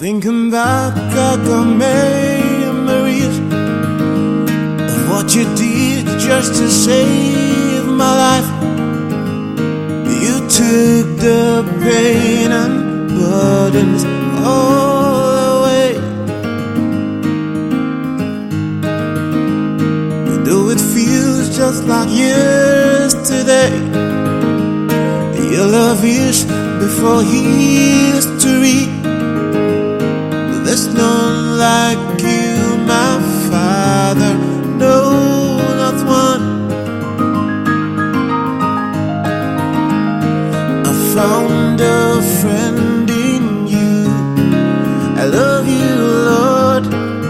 Thinking back, I got memories of what you did just to save my life. You took the pain and burdens all away. Though it feels just like yesterday, your love is before history. There's none like you, my Father, no, not one. I found a friend in you. I love you, Lord.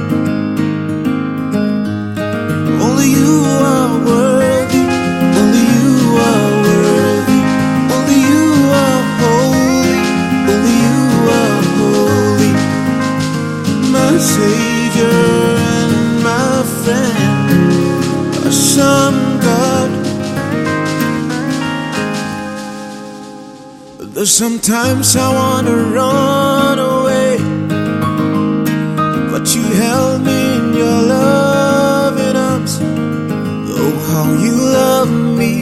Only you are worthy. Only you are worthy. Only you are holy. Only you are holy. My Savior and my friend, awesome God. Though sometimes I wanna run away, but you held me in your loving arms. Oh, how you love me,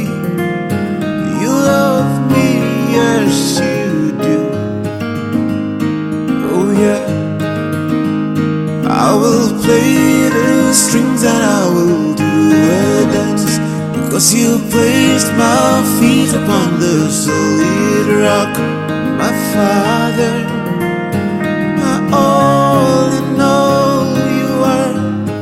yes you do. Oh yeah, I will play the strings and I will do a dance, because you placed my feet upon the solid rock. My Father, my all in all you are.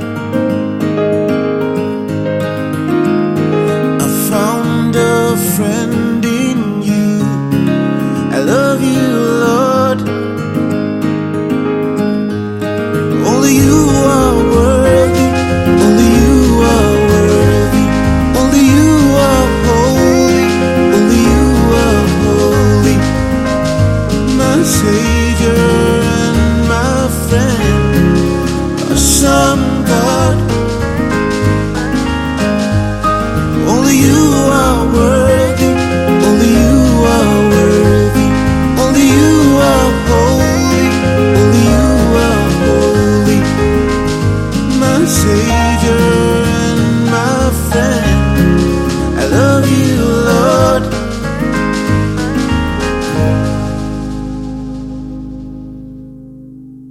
I found a friend in you. I love you, Lord. Only you are worthy. Only you are worthy. Only you are holy. Only you are holy. My Savior and my friend, awesome God. Only you are worthy.